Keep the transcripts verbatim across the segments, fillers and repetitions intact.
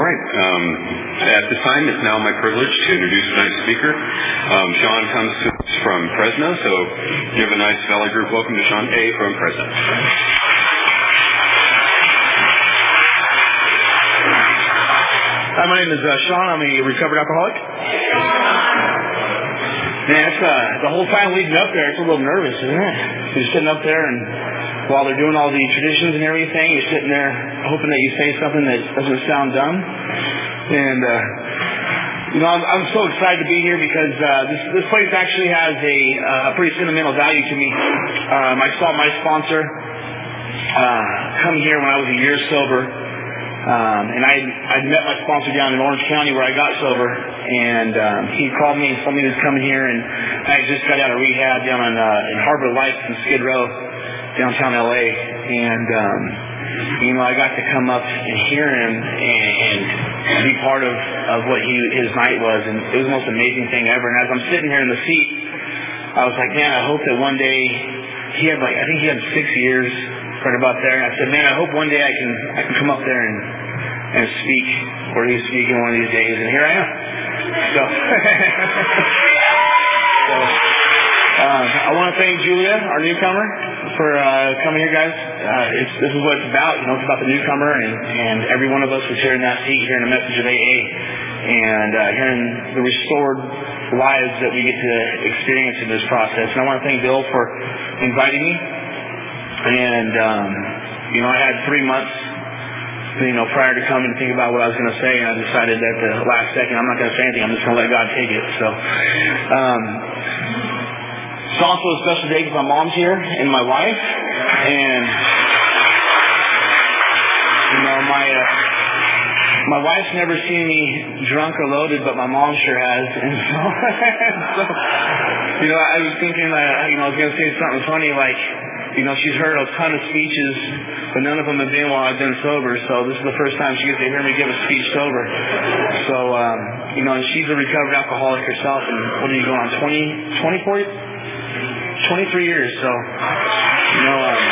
right. Um, at this time, it's now my privilege to introduce tonight's speaker. Um, Sean comes to us from Fresno, so give a nice Valley Group welcome to Sean A. from Fresno. Hi, my name is uh, Sean. I'm a recovered alcoholic. Man, it's, uh, the whole time leading up there, it's a little nervous, isn't it? You're sitting up there, and while they're doing all the traditions and everything, you're sitting there hoping that you say something that doesn't sound dumb. And, uh, you know, I'm, I'm so excited to be here because uh, this, this place actually has a uh, pretty sentimental value to me. Um, I saw my sponsor uh, come here when I was a year sober. Um, and I I met my sponsor down in Orange County where I got sober, and um, he called me and told me he was coming here, and I just got out of rehab down on uh, in Harbor Lights in Skid Row, downtown L A, and um, you know I got to come up and hear him and, and be part of, of what he his night was, and it was the most amazing thing ever. And as I'm sitting here in the seat, I was like, man, I hope that one day he had like I think he had six years. Right about there, and I said, man, I hope one day I can I can come up there and and speak where he's speaking one of these days, and here I am. So, so uh, I want to thank Julia, our newcomer, for uh, coming here, guys. Uh, it's, this is what it's about. You know, it's about the newcomer, and, and every one of us was here in that seat, hearing a message of A A, and uh, hearing the restored lives that we get to experience in this process. And I want to thank Bill for inviting me. And, um, you know, I had three months, you know, prior to coming to think about what I was going to say, and I decided at the last second, I'm not going to say anything, I'm just going to let God take it. So, um, it's also a special day because my mom's here and my wife, and, you know, my, uh, my wife's never seen me drunk or loaded, but my mom sure has, and so, so you know, I was thinking, uh, you know, I was going to say something funny, like, you know, she's heard a ton of speeches, but none of them have been while I've been sober, so this is the first time she gets to hear me give a speech sober. So, um, you know, and she's a recovered alcoholic herself, and what are you going on, twenty, twenty-four, twenty-three years, so, you know, um,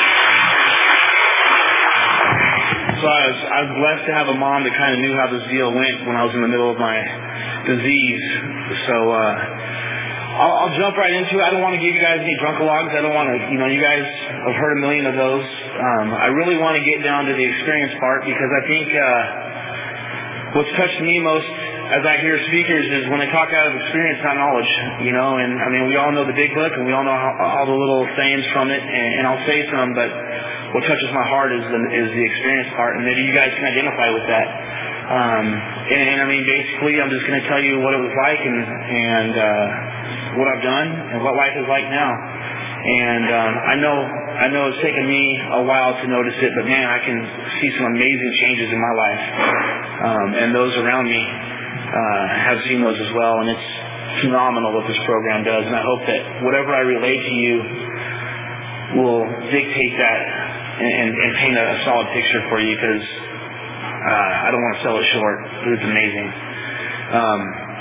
so I was, I was blessed to have a mom that kind of knew how this deal went when I was in the middle of my disease, so, uh, I'll, I'll jump right into it. I don't want to give you guys any drunkalogs. I don't want to, you know, you guys have heard a million of those. Um, I really want to get down to the experience part because I think uh, what's touched me most as I hear speakers is when they talk out of experience, not knowledge, you know, and I mean, we all know the big book and we all know how, all the little sayings from it, and, and I'll say some, but what touches my heart is the, is the experience part, and maybe you guys can identify with that. Um, and, and I mean, basically, I'm just going to tell you what it was like and, and uh, what I've done and what life is like now. And um, I know I know it's taken me a while to notice it, but man, I can see some amazing changes in my life. Um, and those around me uh, have seen those as well, and it's phenomenal what this program does. And I hope that whatever I relate to you will dictate that and, and paint a, a solid picture for you, because Uh, I don't want to sell it short. It's amazing. Um,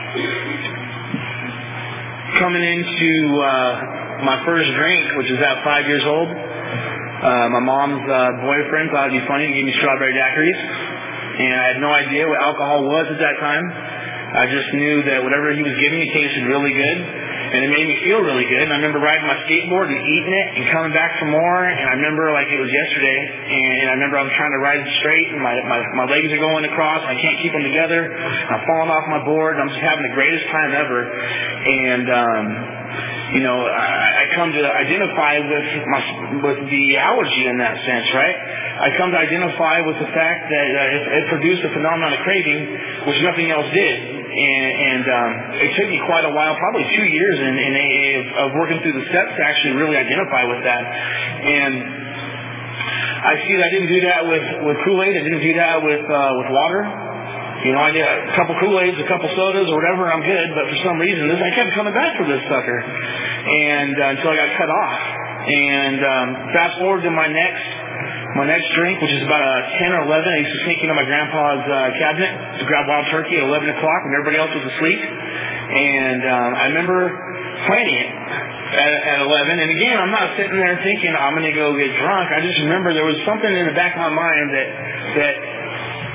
coming into uh, my first drink, which is at five years old, uh, my mom's uh, boyfriend thought it'd be funny to give me strawberry daiquiris, and I had no idea what alcohol was at that time. I just knew that whatever he was giving me tasted really good, and it made me feel really good. And I remember riding my skateboard and eating it and coming back for more, and I remember like it was yesterday, and I remember I'm trying to ride it straight, and my, my, my legs are going across, and I can't keep them together, I'm falling off my board, and I'm just having the greatest time ever. And, um, you know, I, I come to identify with my, with the allergy in that sense, right? I come to identify with the fact that uh, it, it produced a phenomenon of craving, which nothing else did. And, and um, it took me quite a while, probably two years in, in A A of, of working through the steps to actually really identify with that. And I see that I didn't do that with, with Kool-Aid. I didn't do that with uh, with water. You know, I did a couple Kool-Aids, a couple sodas, or whatever, I'm good. But for some reason, this, I kept coming back for this sucker, and uh, until I got cut off. And um, fast forward to my next. My next drink, which is about a ten or eleven, I used to sneak into my grandpa's uh, cabinet to grab wild turkey at eleven o'clock when everybody else was asleep. And um, I remember planning it at, at eleven. And again, I'm not sitting there thinking I'm going to go get drunk. I just remember there was something in the back of my mind that that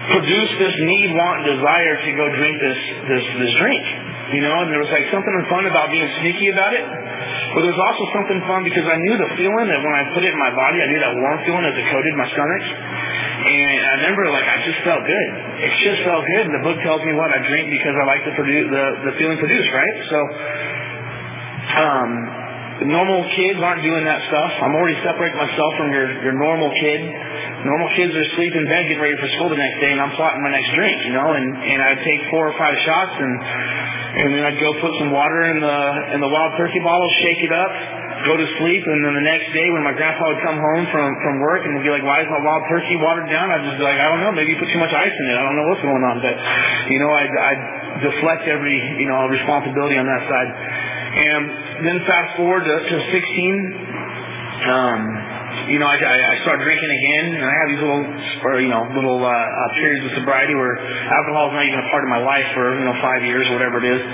produced this need, want, and desire to go drink this this this drink. You know, and there was like something fun about being sneaky about it. But there was also something fun because I knew the feeling that when I put it in my body, I knew that warm feeling as it coated my stomach. And I remember, like, I just felt good. It just felt good. And the book tells me what I drink because I like to produce the the feeling produced, right? So, um, normal kids aren't doing that stuff. I'm already separating myself from your your normal kid. Normal kids are asleep in bed getting ready for school the next day, and I'm plotting my next drink, you know. And and I'd take four or five shots and. And then I'd go put some water in the in the Wild Turkey bottle, shake it up, go to sleep, and then the next day when my grandpa would come home from, from work and he'd be like, why is my Wild Turkey watered down? I'd just be like, I don't know, maybe you put too much ice in it. I don't know what's going on. But, you know, I'd, I'd deflect every, you know, responsibility on that side. And then fast forward to, to sixteen, um, you know, I, I, I started drinking again, and I have these little, or, you know, little uh, uh, periods of sobriety where alcohol is not even a part of my life for, you know, five years or whatever it is.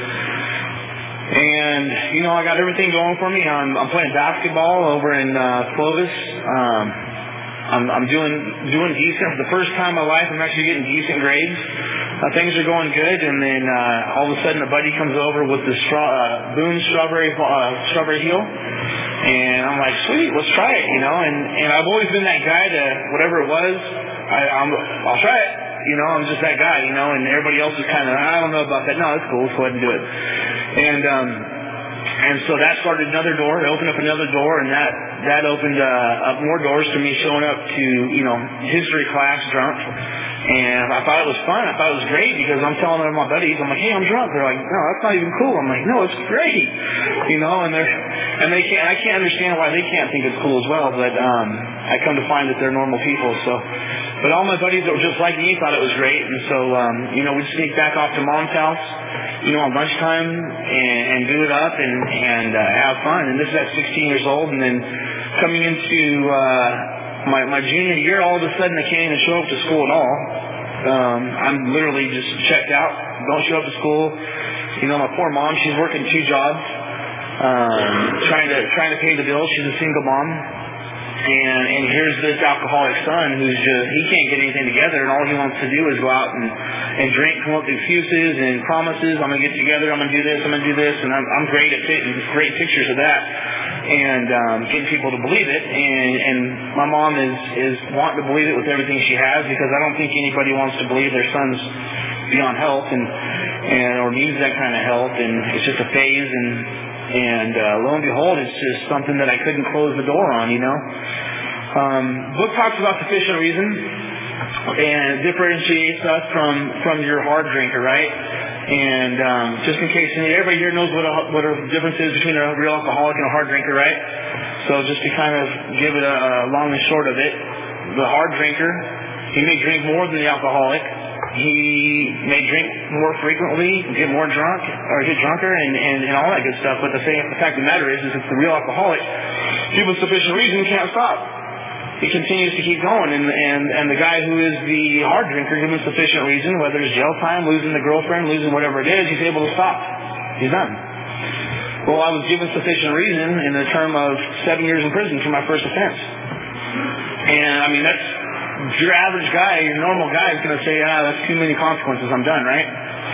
And, you know, I got everything going for me. I'm, I'm playing basketball over in uh, Clovis. Um, I'm, I'm doing doing decent. For the first time in my life, I'm actually getting decent grades. Uh, things are going good, and then uh, all of a sudden, a buddy comes over with the straw, uh, Boone strawberry uh, strawberry heel, and I'm like, sweet, let's try it, you know. And and I've always been that guy to whatever it was, I, I'm, I'll try it, you know. I'm just that guy, you know. And everybody else is kind of, I don't know about that. No, it's cool. Let's go ahead and do it. And um, and so that started another door. It opened up another door, and that that opened uh, up more doors to me showing up to, you know, history class drunk. And I thought it was fun. I thought it was great because I'm telling them my buddies, I'm like, hey, I'm drunk. They're like, no, that's not even cool. I'm like, no, it's great. You know, and they're, and they can't, I can't understand why they can't think it's cool as well. But, um, I come to find that they're normal people. So, but all my buddies that were just like me thought it was great. And so, um, you know, we'd sneak back off to mom's house, you know, on lunchtime and, and do it up and, and, uh, have fun. And this is at sixteen years old. And then coming into, uh, My, my junior year, all of a sudden I can't even show up to school at all. Um, I'm literally just checked out. Don't show up to school. You know, my poor mom, she's working two jobs, um, trying to trying to pay the bills. She's a single mom. And, and here's this alcoholic son who's just, he can't get anything together, and all he wants to do is go out and, and drink, come up with excuses and promises. I'm going to get together, I'm going to do this, I'm going to do this, and I'm, I'm great at fitting great pictures of that. And um, getting people to believe it, and, and my mom is, is wanting to believe it with everything she has, because I don't think anybody wants to believe their son's beyond health and, and or needs that kind of help, and it's just a phase, and and uh, lo and behold, it's just something that I couldn't close the door on, you know. Um, book talks about sufficient reason and differentiates us from from your hard drinker, right? And um, just in case, everybody here knows what a, what a difference is between a real alcoholic and a hard drinker, right? So just to kind of give it a, a long and short of it, the hard drinker, he may drink more than the alcoholic. He may drink more frequently, get more drunk, or get drunker, and, and, and all that good stuff. But the, thing, the fact of the matter is, is it's the real alcoholic, given sufficient reason, can't stop. He continues to keep going, and, and, and the guy who is the hard drinker, given sufficient reason, whether it's jail time, losing the girlfriend, losing whatever it is, he's able to stop. He's done. Well, I was given sufficient reason in the term of seven years in prison for my first offense. And, I mean, that's, your average guy, your normal guy is going to say, ah, that's too many consequences, I'm done, right?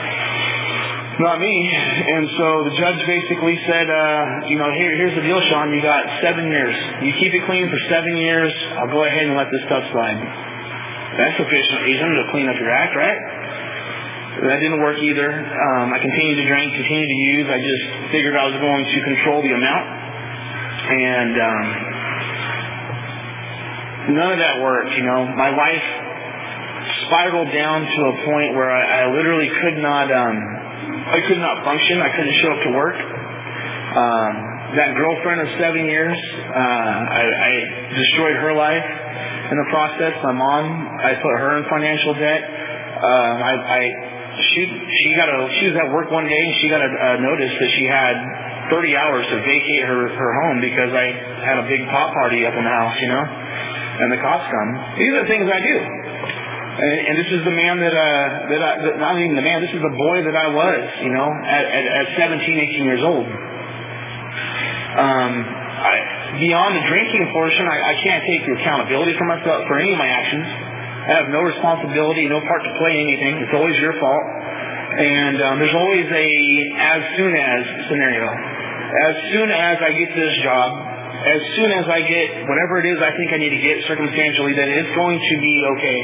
Not me. And so the judge basically said, uh, you know, here, here's the deal, Sean. You got seven years. You keep it clean for seven years. I'll go ahead and let this stuff slide. That's sufficient reason to clean up your act, right? That didn't work either. Um, I continued to drink, continued to use. I just figured I was going to control the amount. And um, none of that worked, you know. My life spiraled down to a point where I, I literally could not... Um, I could not function. I couldn't show up to work. Um, that girlfriend of seven years, uh, I, I destroyed her life in the process. My mom, I put her in financial debt. Um, I, I, she, she got a, she was at work one day and she got a, a notice that she had thirty hours to vacate her, her home because I had a big pop party up in the house, you know, and the cops come. These are the things I do. And, and this is the man that, uh, that I, that, not even the man, this is the boy that I was, you know, at, at, at seventeen, eighteen years old. Um, I, beyond the drinking portion, I, I can't take the accountability for myself, for any of my actions. I have no responsibility, no part to play in anything. It's always your fault. And um, there's always a as soon as scenario. As soon as I get this job, as soon as I get whatever it is I think I need to get circumstantially, then it's going to be okay.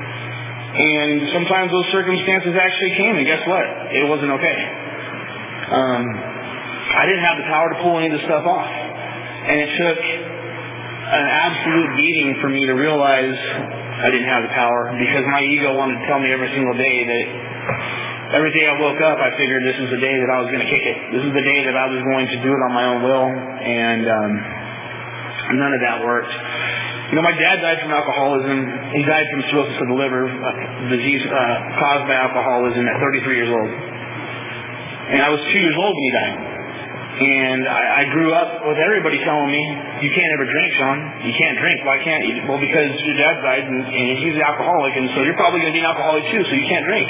And sometimes those circumstances actually came, and guess what? It wasn't okay. Um, I didn't have the power to pull any of this stuff off. And it took an absolute beating for me to realize I didn't have the power, because my ego wanted to tell me every single day that every day I woke up, I figured this is the day that I was going to kick it. This is the day that I was going to do it on my own will, and um, none of that worked. You know, my dad died from alcoholism. He died from cirrhosis of the liver, a disease uh, caused by alcoholism at thirty-three years old. And I was two years old when he died. And I, I grew up with everybody telling me, you can't ever drink, Sean. You can't drink. Why can't you? Well, because your dad died, and, and he's an alcoholic, and so you're probably going to be an alcoholic too, so you can't drink.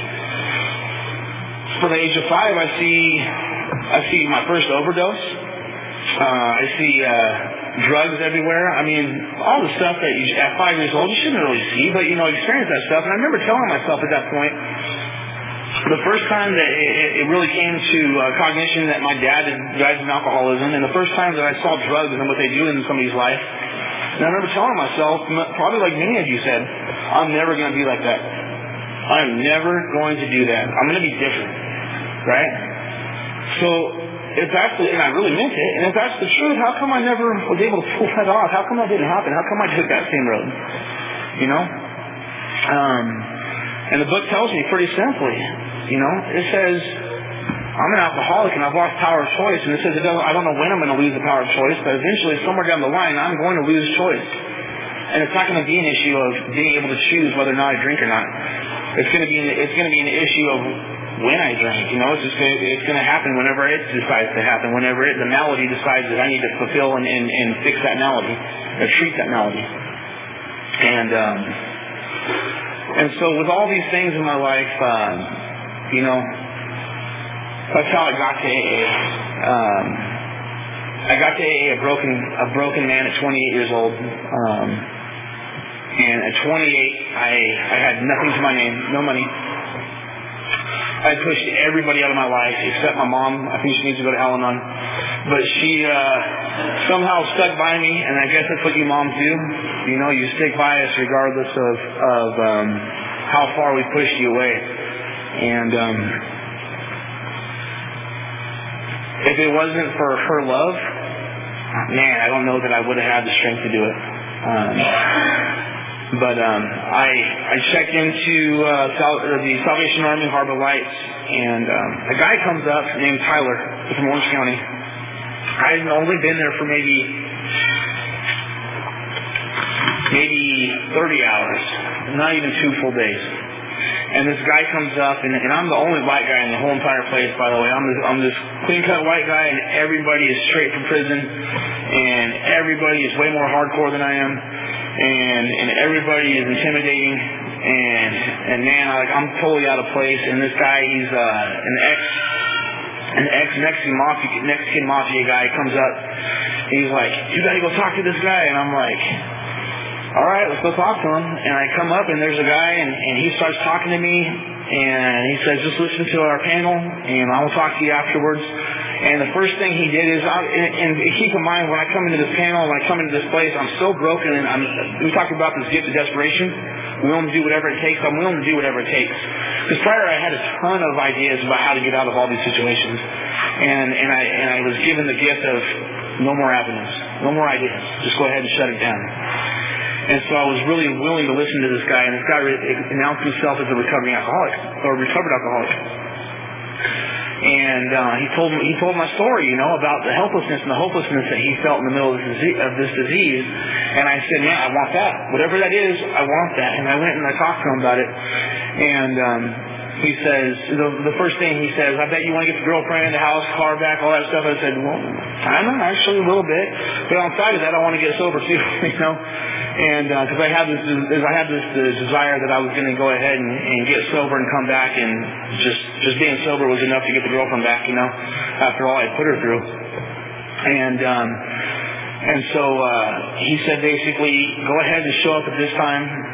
From the age of five, I see I see my first overdose. Uh, I see uh, drugs everywhere. I mean, all the stuff that you, at five years old you shouldn't really see, but you know, experience that stuff. And I remember telling myself at that point, the first time that it, it really came to uh, cognition that my dad had died from alcoholism, and the first time that I saw drugs and what they do in somebody's life, and I remember telling myself, probably like many of you said, I'm never going to be like that. I'm never going to do that. I'm going to be different. Right? So, if that's the, and I really meant it, and if that's the truth, how come I never was able to pull that off? How come that didn't happen? How come I took that same road? You know? Um, and the book tells me pretty simply, you know, it says, I'm an alcoholic and I've lost power of choice, and it says, it doesn't, I don't know when I'm going to lose the power of choice, but eventually, somewhere down the line, I'm going to lose choice. And it's not going to be an issue of being able to choose whether or not I drink or not. It's going to be an, it's going to be an issue of when I drink, you know, it's just gonna, it's going to happen whenever it decides to happen, whenever it, the malady decides that I need to fulfill and, and, and fix that malady, or treat that malady. And um, and so with all these things in my life, um, you know, that's how I got to A A. Um, I got to A A a broken a broken man at twenty-eight years old. Um, and at twenty-eight, I I had nothing to my name, no money. I pushed everybody out of my life except my mom. I think she needs to go to Al-Anon. But she uh, somehow stuck by me, and I guess that's what you moms do. You know, you stick by us regardless of, of um, how far we pushed you away. And um, if it wasn't for her love, man, I don't know that I would have had the strength to do it. Um, But um, I I checked into uh, Sal- the Salvation Army Harbor Lights, and um, a guy comes up named Tyler from Orange County. I had only been there for maybe maybe thirty hours, not even two full days. And this guy comes up, and, and I'm the only white guy in the whole entire place, by the way. I'm this, I'm this clean-cut white guy, and everybody is straight from prison, and everybody is way more hardcore than I am. And and everybody is intimidating, and and man, I, like I'm totally out of place. And this guy, he's uh, an ex an ex Mexican mafia Mexican mafia guy comes up. And he's like, you got to go talk to this guy, and I'm like, all right, let's go talk to him. And I come up, and there's a guy, and, and he starts talking to me, and he says, just listen to our panel, and I will talk to you afterwards. And the first thing he did is, I, and, and keep in mind, when I come into this panel, when I come into this place, I'm so broken, and I'm, we talked about this gift of desperation, willing to do whatever it takes. I'm willing to do whatever it takes. Because prior, I had a ton of ideas about how to get out of all these situations, and and I and I was given the gift of no more avenues, no more ideas. Just go ahead and shut it down. And so I was really willing to listen to this guy, and this guy announced himself as a recovering alcoholic, or recovered alcoholic. And uh, he told me, he told my story, you know, about the helplessness and the hopelessness that he felt in the middle of this disease. Of this disease. And I said, man, I want that. Whatever that is, I want that. And I went and I talked to him about it. And um, he says, the, the first thing he says, I bet you want to get the girlfriend, the house, car back, all that stuff. I said, well, I don't know, actually a little bit. But on top of that, I want to get sober too, you know. And because uh, I had this, I had this uh, desire that I was going to go ahead and, and get sober and come back, and just just being sober was enough to get the girlfriend back, you know. After all I put her through, and um, and so uh, he said basically, go ahead and show up at this time.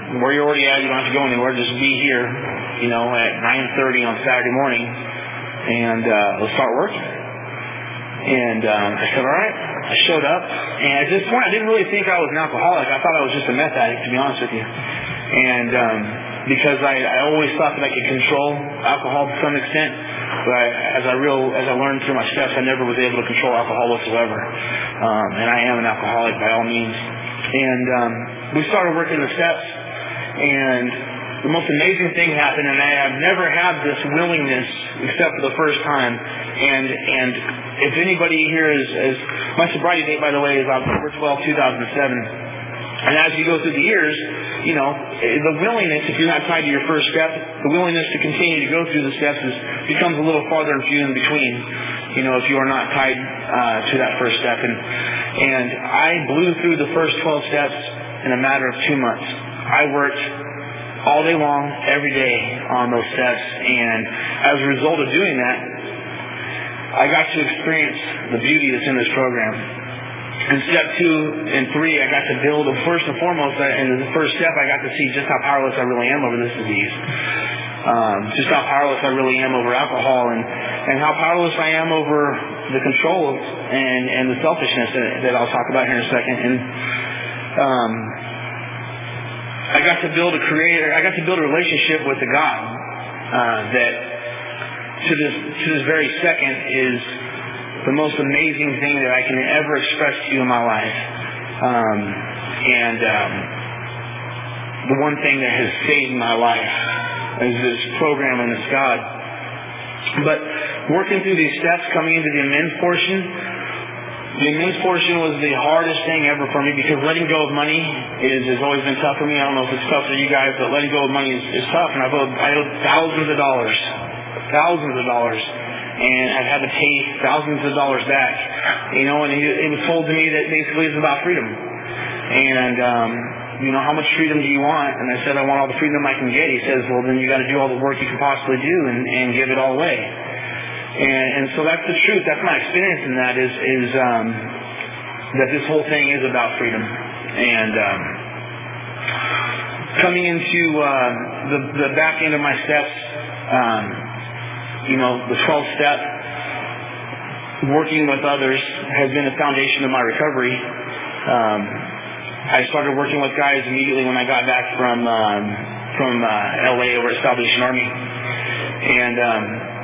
where you're already at, you don't have to go anywhere. Just be here, you know, at nine thirty on Saturday morning, and uh, let's start working. And um, I said, all right. I showed up, and at this point, I didn't really think I was an alcoholic. I thought I was just a meth addict, to be honest with you. And um, because I, I always thought that I could control alcohol to some extent, but I, as I real as I learned through my steps, I never was able to control alcohol whatsoever. Um, and I am an alcoholic by all means. And um, we started working the steps, and the most amazing thing happened, and I have never had this willingness except for the first time. And and if anybody here is, is my sobriety date, by the way, is October twelfth, two thousand seven. And as you go through the years, you know, the willingness, if you're not tied to your first step, the willingness to continue to go through the steps is, becomes a little farther and few in between, you know, if you are not tied uh, to that first step. And, and I blew through the first twelve steps in a matter of two months. I worked all day long, every day on those steps. And as a result of doing that, I got to experience the beauty that's in this program. In step two and three, I got to build, first and foremost, in the first step, I got to see just how powerless I really am over this disease. Um, just how powerless I really am over alcohol, and, and how powerless I am over the control and, and the selfishness that, that I'll talk about here in a second. And um, I got to build a creator, I got to build a relationship with the God uh, that to this to this very second is the most amazing thing that I can ever express to you in my life. Um, and um, the one thing that has saved my life is this program and this God. But working through these steps, coming into the amends portion, the amends portion was the hardest thing ever for me, because letting go of money is has always been tough for me. I don't know if it's tough for you guys, but letting go of money is, is tough. And I've owed, I owed thousands of dollars. Thousands of dollars. And I've had to pay thousands of dollars back. You know, and it, it was told to me that basically it's about freedom. And, um, you know, how much freedom do you want? And I said, I want all the freedom I can get. He says, well, then you got to do all the work you can possibly do and, and give it all away. And, and so that's the truth. That's my experience in that is, is um, that this whole thing is about freedom. And um, coming into uh, the, the back end of my steps, um, you know, the twelfth step, working with others has been the foundation of my recovery. Um, I started working with guys immediately when I got back from um, from uh, L A over at Salvation Army, and um,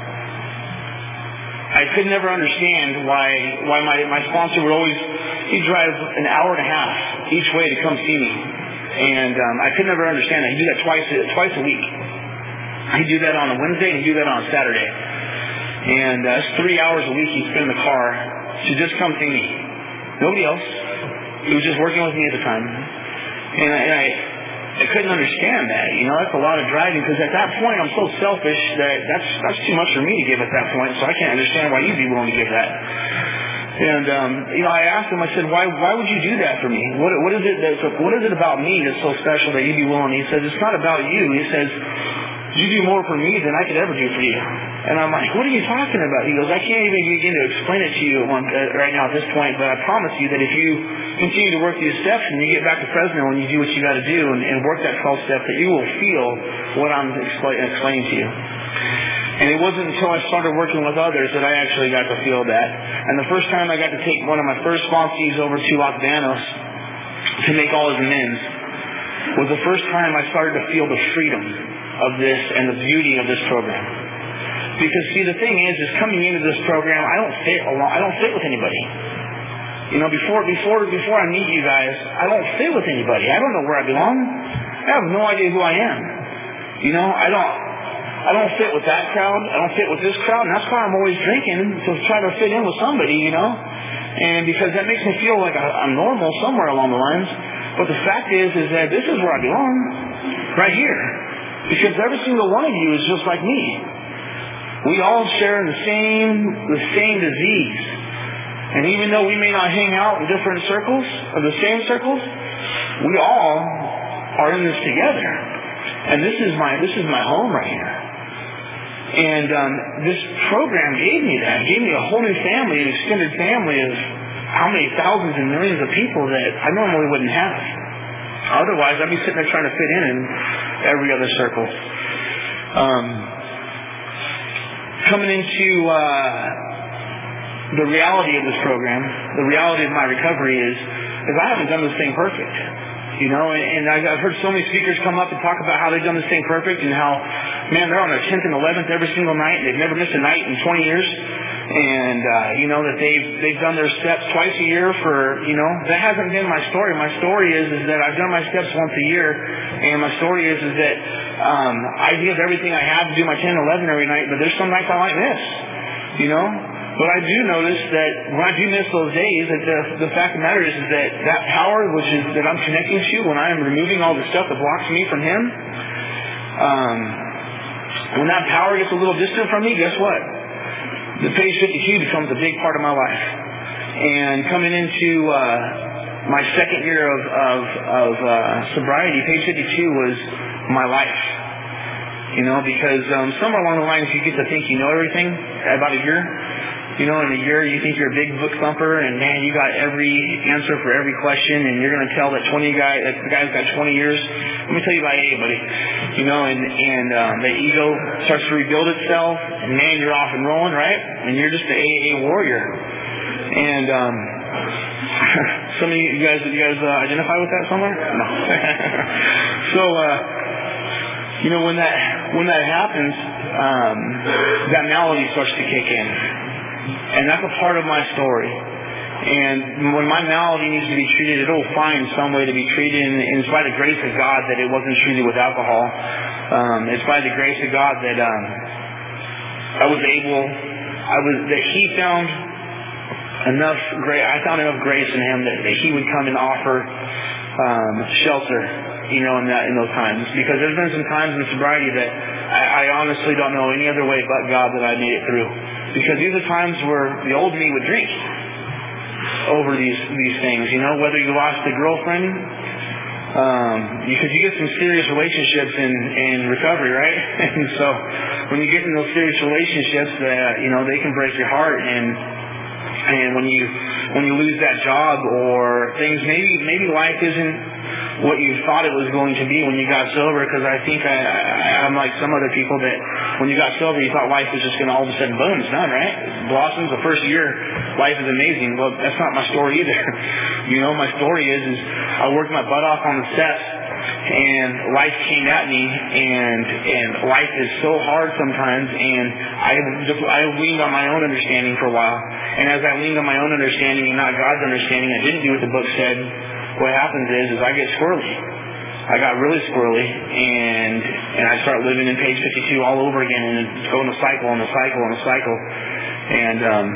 I could never understand why why my, my sponsor would always he'd drive an hour and a half each way to come see me, and um, I could never understand that. He'd do that twice twice a week. He'd do that on a Wednesday and he'd do that on a Saturday. And uh, that's three hours a week he'd spend in the car to just come see me. Nobody else. He was just working with me at the time. And I, and I, I couldn't understand that. You know, that's a lot of driving, because at that point I'm so selfish that that's that's too much for me to give at that point. So I can't understand why you'd be willing to give that. And um, you know, I asked him. I said, "Why? Why would you do that for me? What? What is it? That's, what is it about me that's so special that you'd be willing?" He says, "It's not about you." He says, "You do more for me than I could ever do for you." And I'm like, "What are you talking about?" He goes, "I can't even begin to explain it to you at one, uh, right now at this point, but I promise you that if you continue to work these steps and you get back to Fresno and you do what you got to do and, and work that twelve step, that you will feel what I'm expl- explaining to you." And it wasn't until I started working with others that I actually got to feel that. And the first time I got to take one of my first sponsees over to Los Banos to make all his amends was the first time I started to feel the freedom of this and the beauty of this program. Because see, the thing is, is coming into this program, I don't fit along, I don't fit with anybody. You know, before before before I meet you guys, I don't fit with anybody. I don't know where I belong. I have no idea who I am. You know, I don't I don't fit with that crowd. I don't fit with this crowd, and that's why I'm always drinking, to try to fit in with somebody, you know. And because that makes me feel like I'm normal somewhere along the lines. But the fact is, is that this is where I belong, right here. Because every single one of you is just like me. We all share the same the same disease. And even though we may not hang out in different circles, or the same circles, we all are in this together. And this is my this is my home right here. And um, this program gave me that. It gave me a whole new family, an extended family of how many thousands and millions of people that I normally wouldn't have. Otherwise, I'd be sitting there trying to fit in in every other circle. Um, coming into uh, the reality of this program, the reality of my recovery is, is I haven't done this thing perfect. You know, and, and I've heard so many speakers come up and talk about how they've done this thing perfect and how, man, they're on their tenth and eleventh every single night. And they've never missed a night in twenty years. And, uh, you know, that they've, they've done their steps twice a year for, you know, that hasn't been my story. My story is, is that I've done my steps once a year. And my story is, is that, um, I give everything I have to do my ten and eleven every night, but there's some nights I might miss, you know. But I do notice that when I do miss those days, that the, the fact of the matter is, is that that power which is that I'm connecting to, when I am removing all the stuff that blocks me from Him, um, when that power gets a little distant from me, guess what? The page fifty-two becomes a big part of my life. And coming into uh, my second year of, of, of uh, sobriety, page fifty-two was my life. You know, because um, somewhere along the lines you get to think you know everything about a year. You know, in a year you think you're a big book thumper, and man, you got every answer for every question, and you're going to tell that twenty guy, that the guy's got twenty years. Let me tell you about A A, buddy. You know, and and um, the ego starts to rebuild itself, and man, you're off and rolling, right? And you're just the A A warrior. And um, some of you guys, you guys uh, identify with that somewhere? No. so, uh, you know, when that when that happens, um, that malady starts to kick in. And that's a part of my story. And when my malady needs to be treated, it'll find some way to be treated. And, and it's by the grace of God that it wasn't treated with alcohol. Um, it's by the grace of God that um, I was able, I was that He found enough grace. I found enough grace in Him that, that He would come and offer um, shelter, you know, in that in those times. Because there's been some times in sobriety that I, I honestly don't know any other way but God that I made it through. Because these are times where the old me would drink over these these things. You know, whether you lost a girlfriend, um, because you get some serious relationships in, in recovery, right? And so when you get in those serious relationships, uh, you know, they can break your heart. And and when you when you lose that job or things, maybe maybe life isn't what you thought it was going to be when you got sober, because I think I, I, I'm like some other people that when you got sober you thought life was just going to all of a sudden boom, it's done, right? Blossoms, the first year, life is amazing. Well, that's not my story either. You know, my story is, is I worked my butt off on the steps and life came at me, and and life is so hard sometimes, and I I leaned on my own understanding for a while, and as I leaned on my own understanding and not God's understanding, I didn't do what the book said. What happens is, is I get squirrely. I got really squirrely, and and I start living in page fifty-two all over again, and it's going a cycle and a cycle and a cycle. And um,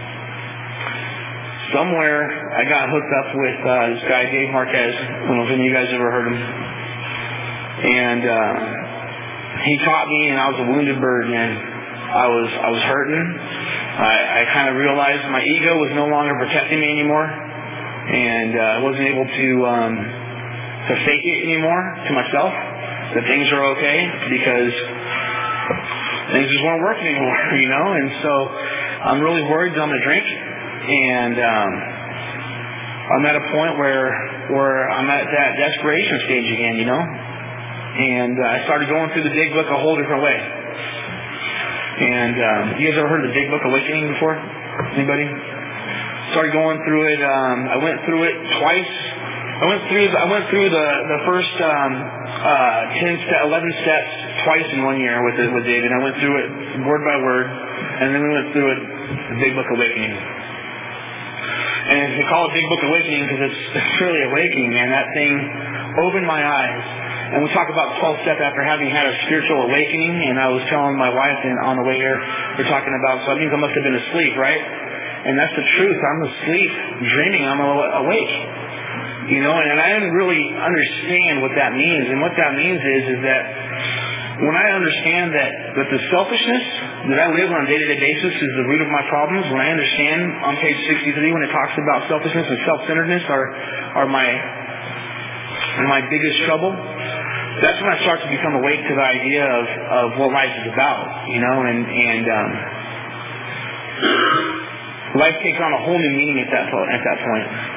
somewhere I got hooked up with uh, this guy, Dave Marquez. I don't know if any of you guys ever heard him. And uh, he taught me, and I was a wounded bird, man. I was I was hurting. I, I kind of realized my ego was no longer protecting me anymore. And uh, I wasn't able to um, to fake it anymore to myself that things are okay, because things just weren't working anymore, you know. And so I'm really worried that I'm going to drink, and um, I'm at a point where where I'm at that desperation stage again, you know. And uh, I started going through the Big Book a whole different way. And um, you guys ever heard of the Big Book Awakening before? Anybody? Started going through it. Um, I went through it twice. I went through. I went through the the first um, uh, ten, ste- eleven steps twice in one year with it, with David. I went through it word by word, and then we went through it, the Big Book Awakening. And they call it Big Book Awakening because it's, it's really awakening, man. That thing opened my eyes. And we talk about twelve step after having had a spiritual awakening. And I was telling my wife, and on the way here, we're talking about. So I think I must have been asleep, right? And that's the truth. I'm asleep, dreaming. I'm awake. You know, and I didn't really understand what that means. And what that means is, is that when I understand that, that the selfishness that I live on a day-to-day basis is the root of my problems, when I understand on page sixty-three when it talks about selfishness and self-centeredness are, are my, my biggest trouble, that's when I start to become awake to the idea of, of what life is about, you know, and, and, um, life takes on a whole new meaning at that po- at that point.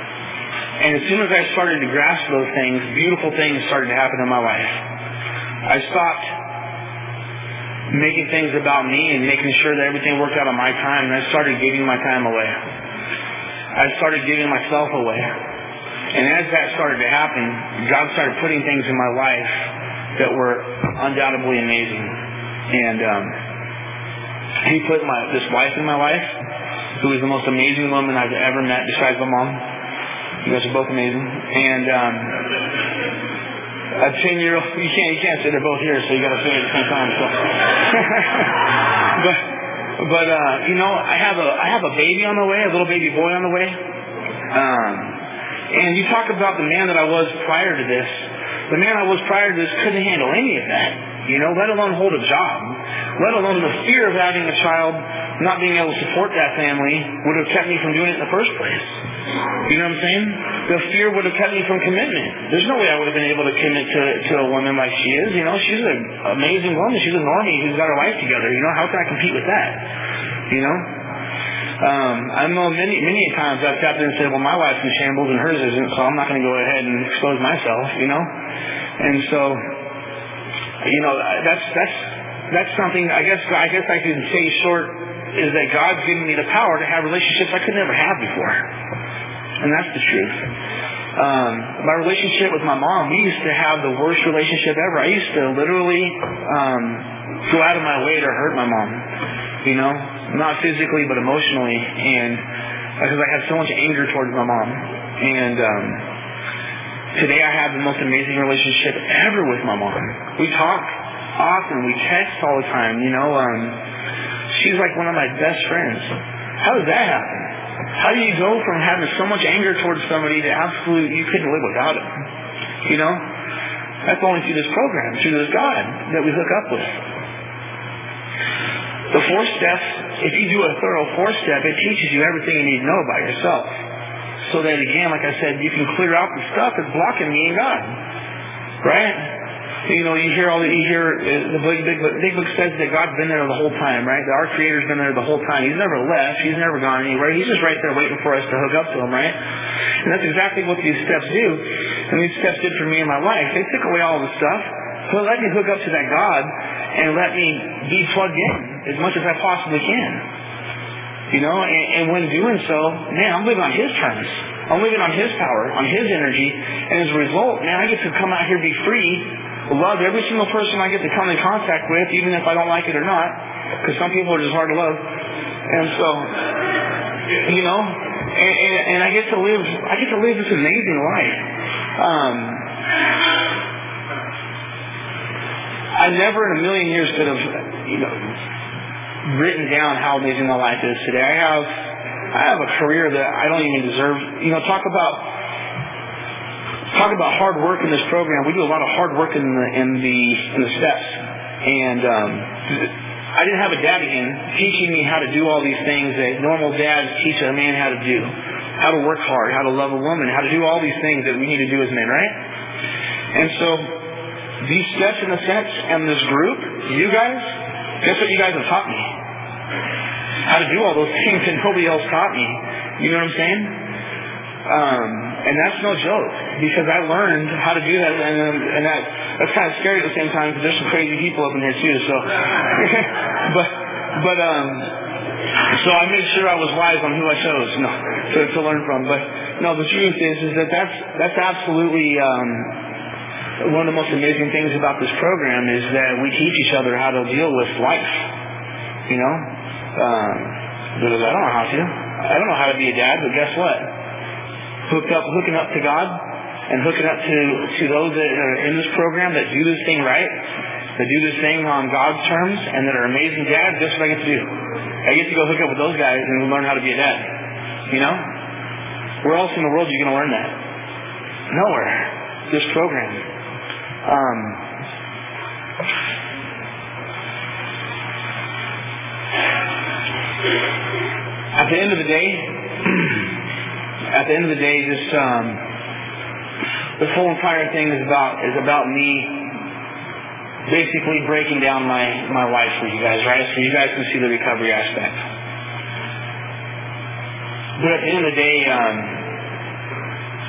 And as soon as I started to grasp those things, beautiful things started to happen in my life. I stopped making things about me and making sure that everything worked out on my time, and I started giving my time away. I started giving myself away. And as that started to happen, God started putting things in my life that were undoubtedly amazing. And um, He put my this wife in my life, who is the most amazing woman I've ever met besides my mom. You guys are both amazing. And um, a ten-year-old, you can't, you can't say they're both here, so you got to say it at the same time. So. but, but uh, you know, I have a, I have a baby on the way, a little baby boy on the way. Um, and you talk about the man that I was prior to this. The man I was prior to this couldn't handle any of that, you know, let alone hold a job, let alone the fear of having a child, not being able to support that family would have kept me from doing it in the first place. You know what I'm saying? The fear would have kept me from commitment. There's no way I would have been able to commit to, to a woman like she is. You know, she's an amazing woman. She's a normie who's got her life together. You know, how can I compete with that? You know? Um, I know many, many times I've tapped in and said, well, my life's in shambles and hers isn't, so I'm not going to go ahead and expose myself, you know? And so, you know, that's, that's, that's something, I guess, I guess I could say short, is that God's given me the power to have relationships I could never have before. And that's the truth. Um, my relationship with my mom, we used to have the worst relationship ever. I used to literally um, go out of my way to hurt my mom. You know, not physically but emotionally, and because I had so much anger towards my mom. And um, today I have the most amazing relationship ever with my mom. We talk often, we text all the time. You know, um, she's like one of my best friends. How does that happen? How do you go from having so much anger towards somebody to absolute you couldn't live without it? You know, that's only through this program, through this God that we hook up with. The four steps, if you do a thorough four step, it teaches you everything you need to know about yourself. So that again, like I said, you can clear out the stuff that's blocking me and God. Right? You know, you hear all the, you hear uh, the big, big, big book says that God's been there the whole time, right? That our Creator's been there the whole time. He's never left. He's never gone anywhere. He's just right there waiting for us to hook up to Him, right? And that's exactly what these steps do. And these steps did for me in my life. They took away all the stuff. So let me hook up to that God and let me be plugged in as much as I possibly can. You know, and, and when doing so, man, I'm living on His terms. I'm living on His power, on His energy. And as a result, man, I get to come out here, be free, love every single person I get to come in contact with, even if I don't like it or not, because some people are just hard to love. And so, you know, and, and, and I get to live, I get to live this amazing life. Um, I never in a million years could have, you know, written down how amazing my life is today. I have, I have a career that I don't even deserve. You know, talk about. Talk about hard work in this program. We do a lot of hard work in the in the in the steps, and um, I didn't have a dad again teaching me how to do all these things that normal dads teach a man how to do, how to work hard, how to love a woman, how to do all these things that we need to do as men, right? And so these steps in a sense, and this group, you guys, guess what you guys have taught me? How to do all those things that nobody else taught me. You know what I'm saying? Um, and that's no joke, because I learned how to do that, and, and that that's kind of scary at the same time, because there's some crazy people up in here too. So, but but um, so I made sure I was wise on who I chose, no, to, to learn from. But no, the truth is is that that's that's absolutely um, one of the most amazing things about this program is that we teach each other how to deal with life. You know, um, because I don't know how to. I don't know how to be a dad, but guess what? Hooked up, hooking up to God, and hooking up to, to those that are in this program that do this thing right, that do this thing on God's terms, and that are amazing dads. Guess what I get to do? I get to go hook up with those guys and learn how to be a dad. You know? Where else in the world are you going to learn that? Nowhere. This program. Um, at the end of the day, At the end of the day, just um, this whole entire thing is about is about me basically breaking down my, my life for you guys, right? So you guys can see the recovery aspect. But at the end of the day, um,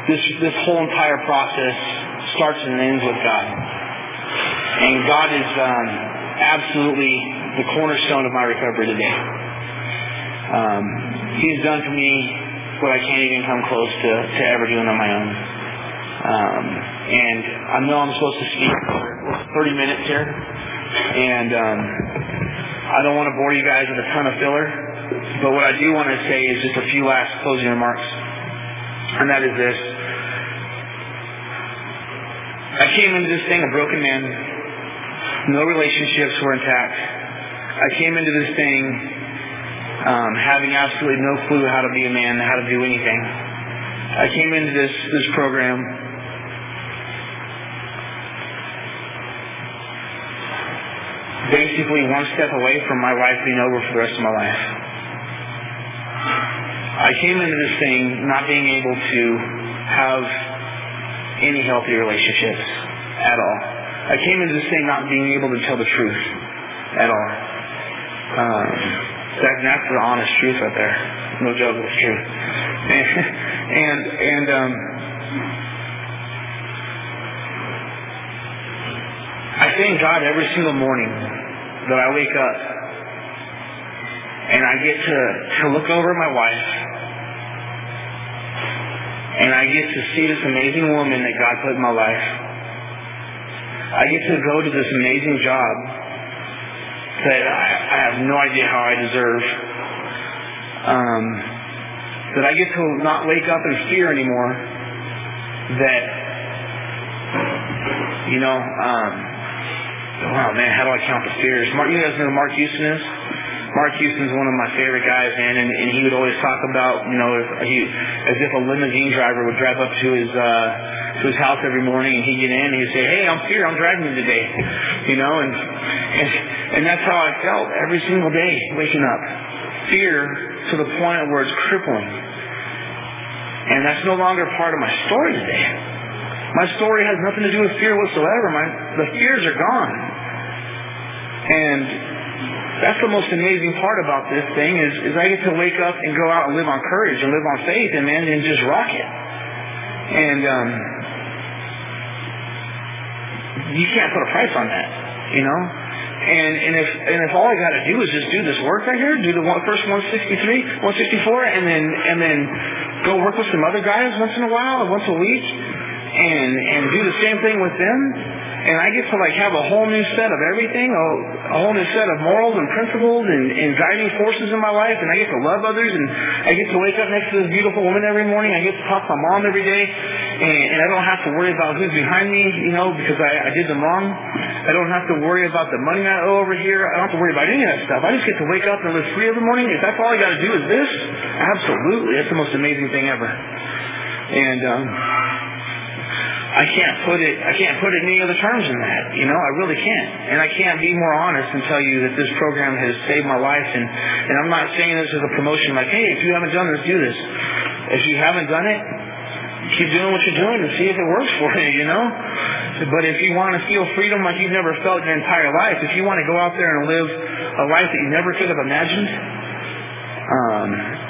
this this whole entire process starts and ends with God. And God is um, absolutely the cornerstone of my recovery today. Um, he's done for me what I can't even come close to, to ever doing on my own. Um, and I know I'm supposed to speak for thirty minutes here. And um, I don't want to bore you guys with a ton of filler. But what I do want to say is just a few last closing remarks. And that is this. I came into this thing a broken man. No relationships were intact. I came into this thing um, having absolutely no clue how to be a man, how to do anything. I came into this, this program basically one step away from my life being over for the rest of my life. I came into this thing not being able to have any healthy relationships at all. I came into this thing not being able to tell the truth at all. Um, that, that's the honest truth right there. No joke, it's true. And and, and um, I thank God every single morning that I wake up and I get to, to look over my wife and I get to see this amazing woman that God put in my life. I get to go to this amazing job that I, I have no idea how I deserve. Um, that I get to not wake up in fear anymore. That, you know, um, wow, man, how do I count the fears? Mark, you guys know who Mark Houston is? Mark Houston's one of my favorite guys, man, and, and he would always talk about, you know, if he, as if a limousine driver would drive up to his uh, to his house every morning, and he'd get in, and he'd say, "Hey, I'm fear, I'm driving you today," you know, and and and that's how I felt every single day waking up, fear to the point where it's crippling, and that's no longer part of my story today. My story has nothing to do with fear whatsoever. My the fears are gone, and that's the most amazing part about this thing is, is I get to wake up and go out and live on courage and live on faith and man and just rock it. And um, you can't put a price on that, you know. And and if and if all I got to do is just do this work right here, do the one, first one sixty-three, one sixty-four, and then and then go work with some other guys once in a while, once a week, and and do the same thing with them. And I get to like have a whole new set of everything, a, a whole new set of morals and principles and, and guiding forces in my life. And I get to love others. And I get to wake up next to this beautiful woman every morning. I get to talk to my mom every day. And, and I don't have to worry about who's behind me, you know, because I, I did them wrong. I don't have to worry about the money I owe over here. I don't have to worry about any of that stuff. I just get to wake up and live free every morning. If that's all I got to do is this, absolutely. That's the most amazing thing ever. And, um... I can't put it, I can't put it in any other terms than that. You know, I really can't. And I can't be more honest and tell you that this program has saved my life. And, and I'm not saying this as a promotion like, hey, if you haven't done this, do this. If you haven't done it, keep doing what you're doing and see if it works for you, you know. But if you want to feel freedom like you've never felt your entire life, if you want to go out there and live a life that you never could have imagined, um,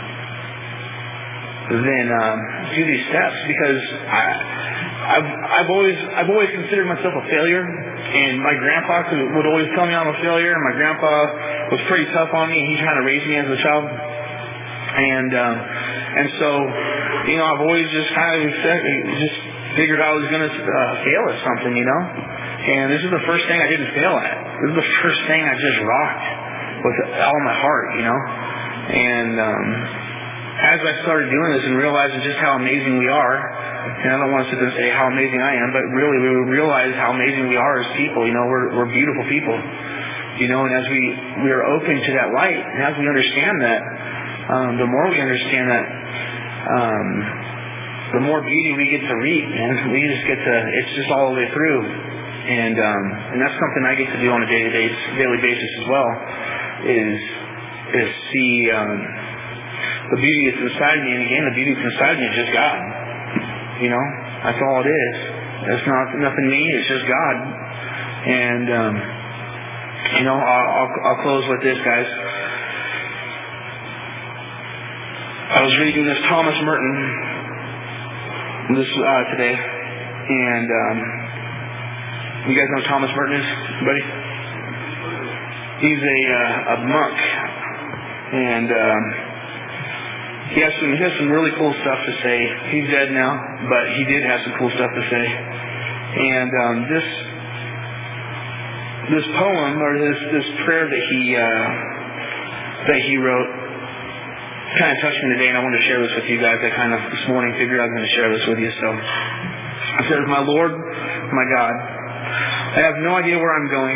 then um, do these steps, because I, I've, I've always I've always considered myself a failure, and my grandpa would always tell me I'm a failure, and my grandpa was pretty tough on me. He tried to raise me as a child, and um, and so you know I've always just kind of just figured I was going to uh, fail at something, you know. And this is the first thing I didn't fail at. This is the first thing I just rocked with all my heart, you know. And um, as I started doing this and realizing just how amazing we are, and I don't want to sit there and say how amazing I am, but really we realize how amazing we are as people. You know, we're we're beautiful people. You know, and as we, we are open to that light, and as we understand that, um, the more we understand that, um, the more beauty we get to reap, and we just get to, it's just all the way through. And um, and that's something I get to do on a day-to-day, daily basis as well, is is see um, the beauty that's inside me. And again, the beauty that's inside me is just God. You know, that's all it is. It's not nothing me. It's just God. And um, you know, I'll, I'll, I'll close with this, guys. I was reading this Thomas Merton this uh, today, and um, you guys know who Thomas Merton is? Anybody? He's a uh, a monk, and um, he has some he has some really cool stuff to say. He's dead now, but he did have some cool stuff to say. And um, this this poem or this this prayer that he uh, that he wrote kind of touched me today, and I wanted to share this with you guys. I kind of this morning figured I was going to share this with you. So it says, "My Lord, my God, I have no idea where I'm going.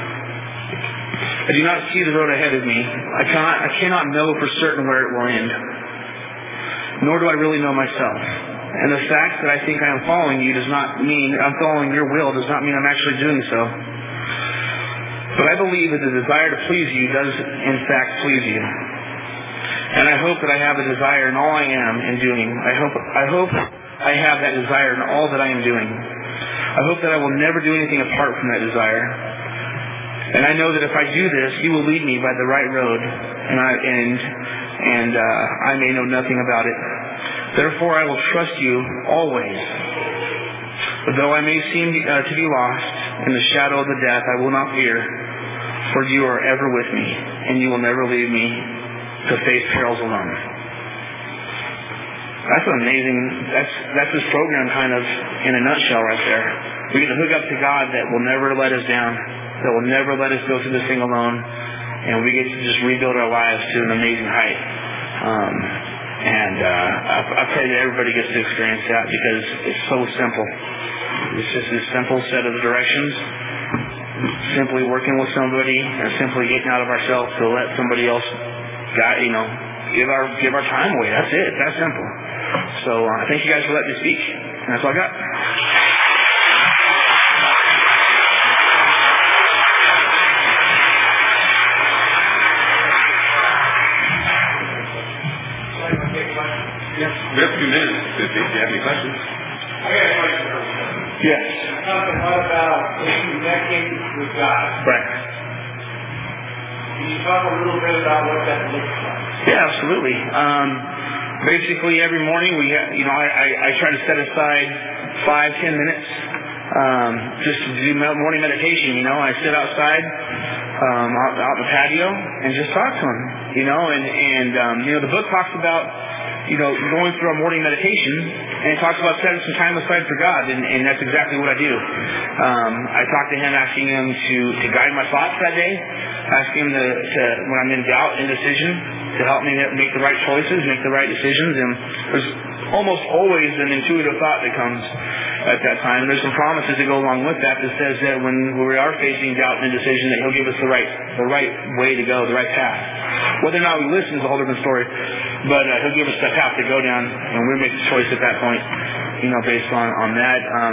I do not see the road ahead of me. I cannot, I cannot know for certain where it will end. Nor do I really know myself. And the fact that I think I am following you does not mean I'm following your will, does not mean I'm actually doing so. But I believe that the desire to please you does in fact please you. And I hope that I have the desire in all I am and doing. I hope, I hope I have that desire in all that I am doing. I hope that I will never do anything apart from that desire. And I know that if I do this, you will lead me by the right road, and I and and uh, I may know nothing about it. Therefore, I will trust you always. But though I may seem uh, to be lost in the shadow of the death, I will not fear, for you are ever with me, and you will never leave me to face perils alone." That's an amazing. That's that's this program kind of in a nutshell right there. We get to hook up to God that will never let us down, that will never let us go through this thing alone, and we get to just rebuild our lives to an amazing height. Um, and uh, I, I pray that everybody gets to experience that because it's so simple. It's just a simple set of directions, simply working with somebody, and simply getting out of ourselves to let somebody else, guide, you know, give our give our time away. That's it. That's simple. So uh, thank you guys for letting me speak. And that's all I got. Yes, we have a few minutes if you have any questions. I got a question for you. Yes. I talked a lot about connecting with God. Right. Can you talk a little bit about what that looks like? Yeah, absolutely. Um, basically, every morning we, have, you know, I, I, I try to set aside five, ten minutes um, just to do morning meditation. You know, I sit outside um, out, out in the patio and just talk to him. You know, and and um, you know, the book talks about, you know, going through our morning meditation, and it talks about setting some time aside for God, and, and that's exactly what I do. Um, I talk to Him, asking Him to, to guide my thoughts that day, asking Him to, to, when I'm in doubt, indecision, to help me make the right choices, make the right decisions, and there's almost always an intuitive thought that comes at that time. There's some promises that go along with that that says that when we are facing doubt and indecision, that He'll give us the right the right way to go, the right path. Whether or not we listen is a whole different story, but uh, He'll give us the path to go down, and we make the choice at that point, you know, based on on that. Um,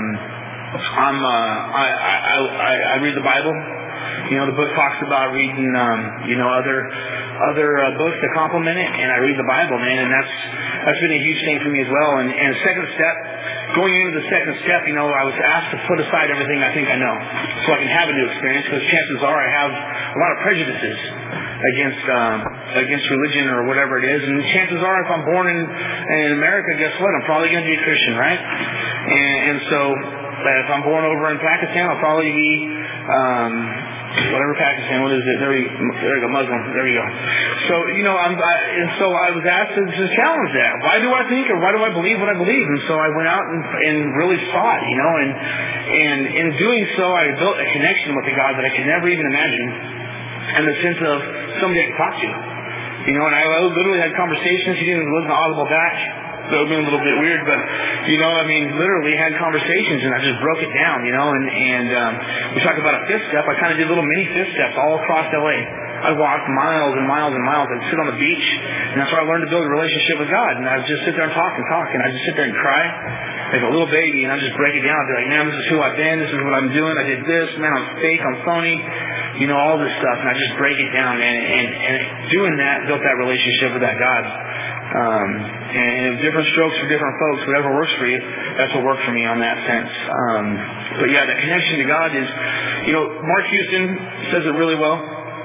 I'm uh, I, I I I read the Bible. You know, the book talks about reading, um, you know, other other uh, books that complement it, and I read the Bible, man, and that's that's been a huge thing for me as well. And, and second step, going into the second step, you know, I was asked to put aside everything I think I know, so I can have a new experience. Because chances are I have a lot of prejudices against um, against religion or whatever it is, and chances are if I'm born in in America, guess what? I'm probably going to be a Christian, right? And, and so if I'm born over in Pakistan, I'll probably be. Um, Whatever Pakistan, what is it? There you, there you go, Muslim. There you go. So, you know, I'm, I, and so I was asked to, to challenge that. Why do I think or why do I believe what I believe? And so I went out and, and really sought, you know, and, and in doing so, I built a connection with the God that I could never even imagine, in the sense of somebody I could talk to. You know, and I literally had conversations. He didn't listen audible back. That would be a little bit weird, but, you know, I mean, literally had conversations, and I just broke it down, you know, and, and um, we talked about a fifth step. I kind of did little mini fifth steps all across L A. I walked miles and miles and miles. I'd sit on the beach, and that's where I learned to build a relationship with God. And I'd just sit there and talk and talk, and I'd just sit there and cry like a little baby, and I'd just break it down. I'd be like, man, this is who I've been. This is what I'm doing. I did this. Man, I'm fake. I'm phony. You know, all this stuff. And I just break it down, man. And, and doing that, built that relationship with that God. Um, and different strokes for different folks, whatever works for you, that's what worked for me on that sense. Um, but yeah, the connection to God is, you know, Mark Houston says it really well.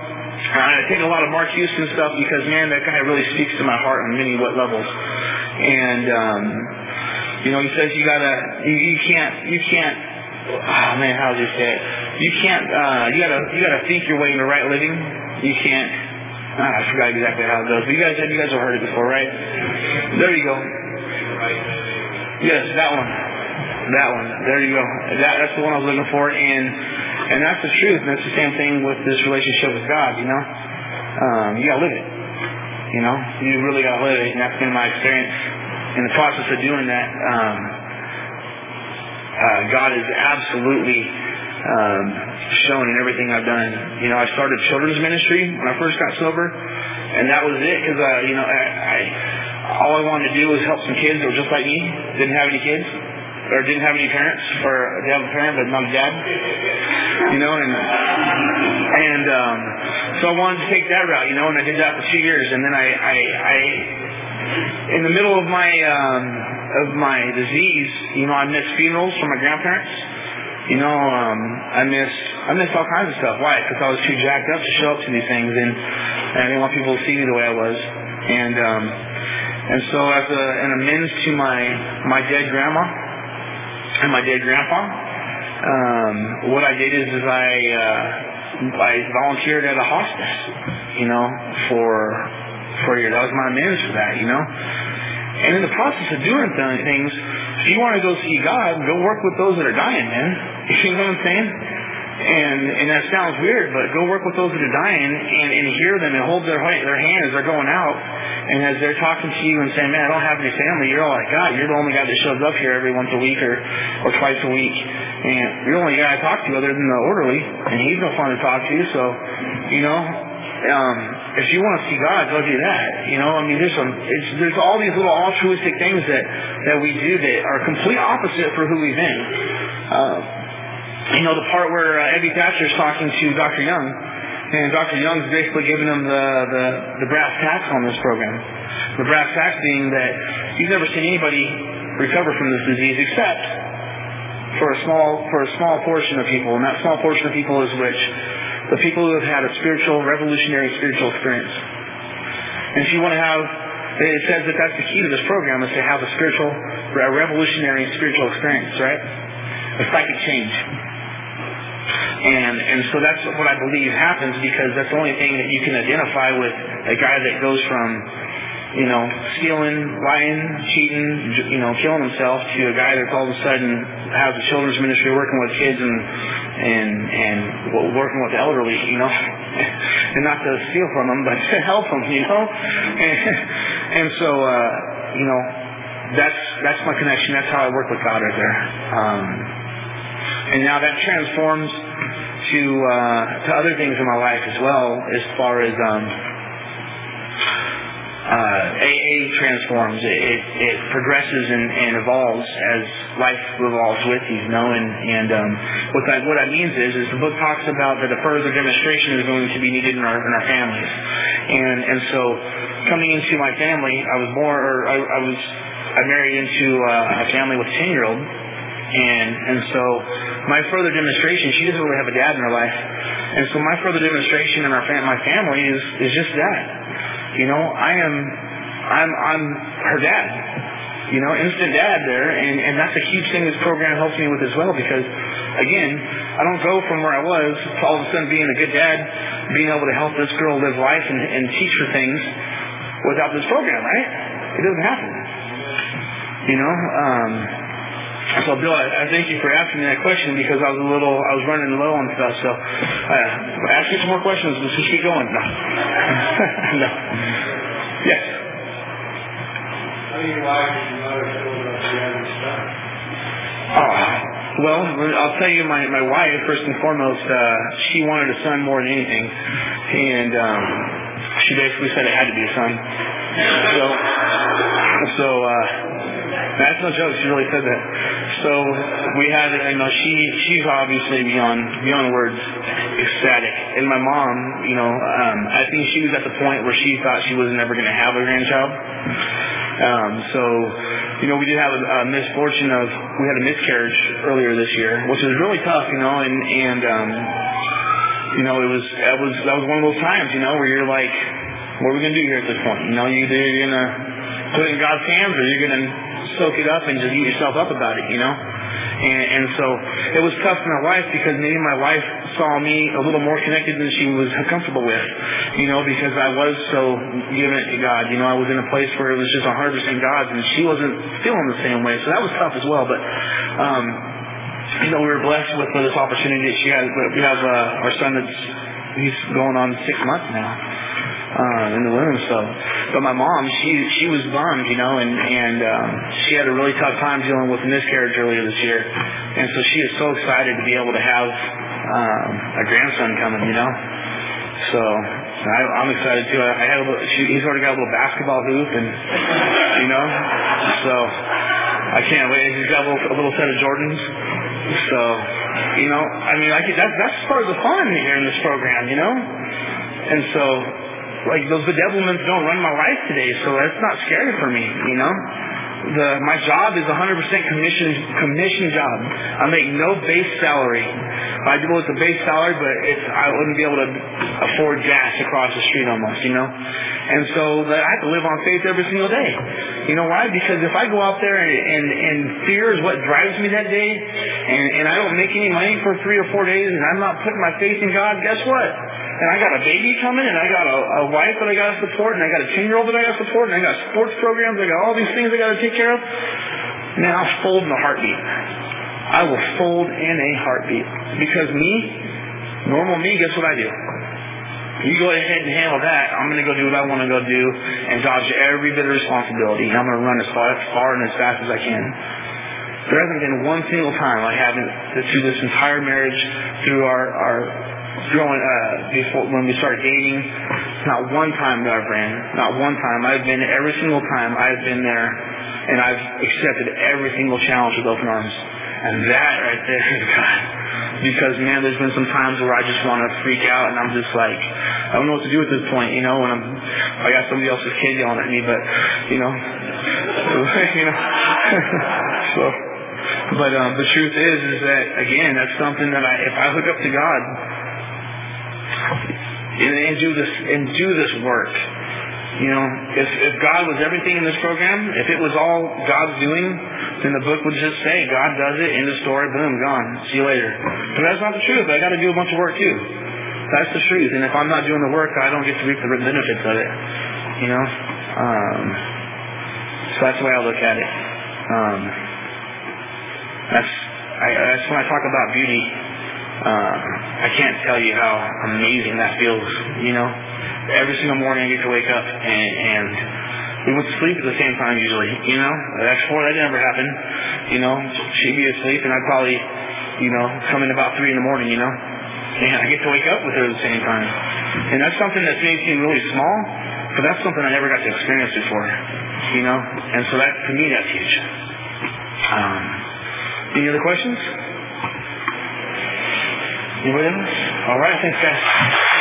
I take a lot of Mark Houston stuff because, man, that guy really speaks to my heart on many what levels. And um, You know, he says you gotta, you, you can't, you can't, oh man, how does he say it? You can't, uh, you gotta, you gotta think your way into right living. You can't, ah, I forgot exactly how it goes. But you guys, you guys have heard it before, right? There you go. Yes, that one. That one. There you go. That, that's the one I was looking for. And, and that's the truth. And that's the same thing with this relationship with God, you know? Um, you gotta live it. You know? You really gotta live it. And that's been my experience. In the process of doing that, um, uh, God is absolutely um, shown in everything I've done. You know, I started children's ministry when I first got sober, and that was it because, uh, you know, I, I all I wanted to do was help some kids that were just like me, didn't have any kids, or didn't have any parents, or they have a parent but not a dad. You know, and and um, so I wanted to take that route. You know, and I did that for two years, and then I. I, I In the middle of my um, of my disease, you know, I missed funerals from my grandparents. You know, um, I missed I missed all kinds of stuff. Why? Because I was too jacked up to show up to these things, and, and I didn't want people to see me the way I was. And um, and so, as a, an amends to my my dead grandma and my dead grandpa, um, what I did is, is I uh, I volunteered at a hospice. You know, for. for a year. That was my amends for that, you know. And in the process of doing th- things, if you want to go see God, go work with those that are dying, man. You know what I'm saying? And and that sounds weird, but go work with those that are dying and, and hear them and hold their their hand as they're going out, and as they're talking to you and saying, "Man, I don't have any family." You're all like, "God, you're the only guy that shows up here every once a week or or twice a week, and you're the only guy I talk to other than the orderly, and he's no fun to talk to." So, you know. Um, if you want to see God, go do that. You know, I mean, there's some, it's, there's all these little altruistic things that, that we do that are complete opposite for who we've been. Uh, you know, the part where uh, Ebby Thatcher's talking to Doctor Young, and Doctor Young's basically giving him the, the, the brass tacks on this program. The brass tacks being that he's never seen anybody recover from this disease except for a small, for a small portion of people, and that small portion of people is which? The people who have had a spiritual, revolutionary spiritual experience. And if you want to have, it says that that's the key to this program, is to have a spiritual, a revolutionary spiritual experience, right? A psychic change. And and so that's what I believe happens, because that's the only thing that you can identify with a guy that goes from, you know, stealing, lying, cheating, you know, killing himself, to a guy that's all of a sudden has a children's ministry, working with kids and and and working with the elderly, you know, and not to steal from them, but to help them, you know. And, and so, uh, you know, that's that's my connection. That's how I work with God right there. Um, and now that transforms to uh, to other things in my life as well, as far as um. Uh, A A transforms. It, it, it progresses and, and evolves as life evolves with you, you know. And, and um, what that what that means is, is the book talks about that a further demonstration is going to be needed in our in our families. And and so coming into my family, I was born, or I, I was I married into uh, a family with a ten year old, and and so my further demonstration, she doesn't really have a dad in her life, and so my further demonstration in our fam- my family is is just that. You know, I am, I'm, I'm her dad. You know, instant dad there, and, and that's a huge thing this program helps me with as well, because, again, I don't go from where I was to all of a sudden being a good dad, being able to help this girl live life and, and teach her things without this program, right? It doesn't happen. You know, um, so Bill, I, I thank you for asking me that question, because I was a little, I was running low on stuff. So, uh, ask me some more questions. Let's just keep going. No. No. Yes. How do you like your mother showed up the other stuff? Oh, well, I'll tell you, my my wife, first and foremost, uh, she wanted a son more than anything, and um, she basically said it had to be a son. So, so. Uh, That's no joke. She really said that. So we had, you know, she she's obviously beyond beyond words ecstatic. And my mom, you know, um, I think she was at the point where she thought she was never going to have a grandchild. Um, so, you know, we did have a, a misfortune of we had a miscarriage earlier this year, which was really tough, you know, and and um, you know, it was that was that was one of those times, you know, where you're like, what are we going to do here at this point? You know, you either you're going to put it in God's hands, or you're going to soak it up and just eat yourself up about it, you know. And, and so it was tough for my wife because maybe my wife saw me a little more connected than she was comfortable with, you know, because I was so given it to God. You know, I was in a place where it was just one hundred percent God's, and she wasn't feeling the same way. So that was tough as well. But, um, you know, we were blessed with this opportunity that she has. We have uh, our son that's, he's going on six months now. Uh, in the womb, so. But my mom, she she was bummed, you know, and and um, she had a really tough time dealing with a miscarriage earlier this year, and so she is so excited to be able to have um, a grandson coming, you know. So I, I'm excited too. I, I had a little, she, he's already got a little basketball hoop, and you know, so I can't wait. He's got a little, a little set of Jordans. So you know, I mean, I could, that, that's part of the fun here in this program, you know, and so. Like, those bedevilments don't run my life today, so that's not scary for me, you know? The, my job is a one hundred percent commission, commission job. I make no base salary. I do it's a base salary, but it's, I wouldn't be able to afford gas across the street almost, you know? And so that I have to live on faith every single day. You know why? Because if I go out there and, and, and fear is what drives me that day, and, and I don't make any money for three or four days, and I'm not putting my faith in God, guess what? And I got a baby coming, and I got a, a wife that I got to support, and I got a ten-year-old that I got to support, and I got sports programs, I got all these things I got to take care of. Man, I'll fold in a heartbeat. I will fold in a heartbeat. Because me, normal me, guess what I do? You go ahead and handle that. I'm going to go do what I want to go do and dodge every bit of responsibility. And I'm going to run as far, as far and as fast as I can. There hasn't been one single time I haven't, through this entire marriage, through our, our growing, uh, before, when we started dating, not one time that I've ran. Not one time. I've been, every single time I've been there, and I've accepted every single challenge with open arms. And that right there is God. Because, man, there's been some times where I just want to freak out, and I'm just like, I don't know what to do at this point, you know, when I'm, I got somebody else's kid yelling at me, but, you know, you know, so, but um, the truth is, is that, again, that's something that I, if I hook up to God, and, and do this, and do this work, you know, if, if God was everything in this program, if it was all God's doing, then the book would just say, God does it, end of story, boom, gone, see you later. But that's not the truth. I got to do a bunch of work too. That's the truth. And if I'm not doing the work, I don't get to reap the benefits of it. You know? Um, so that's the way I look at it. Um, that's, I, that's when I talk about beauty. Uh, I can't tell you how amazing that feels, you know? Every single morning I get to wake up and, and we went to sleep at the same time usually, you know? That's before that never happened, you know? She'd be asleep and I'd probably, you know, come in about three in the morning, you know? And I get to wake up with her at the same time. And that's something that may seem really small, but that's something I never got to experience before, you know? And so that, to me, that's huge. Um, any other questions? Anybody else? All right, thanks, guys.